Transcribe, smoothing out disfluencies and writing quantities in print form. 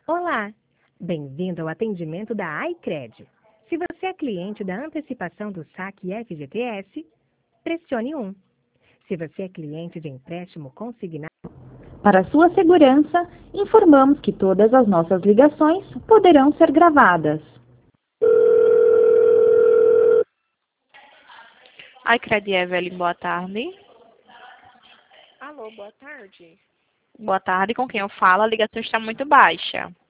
Olá, bem-vindo ao atendimento da iCred. Se você é cliente da antecipação do saque FGTS, pressione 1. Se você é cliente de empréstimo consignado... Para sua segurança, informamos que todas as nossas ligações poderão ser gravadas. iCred Evelyn, boa tarde. Alô, boa tarde. Boa tarde, com quem eu falo? A ligação está muito baixa.